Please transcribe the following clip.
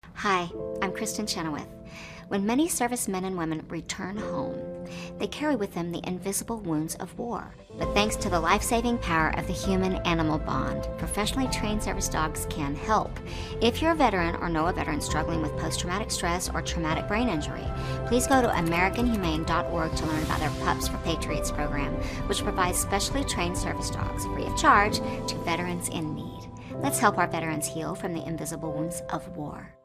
Hi, I'm Kristen Chenoweth. When many servicemen and women return home, they carry with them the invisible wounds of war. But thanks to the life-saving power of the human-animal bond, professionally trained service dogs can help. If you're a veteran or know a veteran struggling with post-traumatic stress or traumatic brain injury, please go to AmericanHumane.org to learn about their Pups for Patriots program, which provides specially trained service dogs free of charge to veterans in need. Let's help our veterans heal from the invisible wounds of war.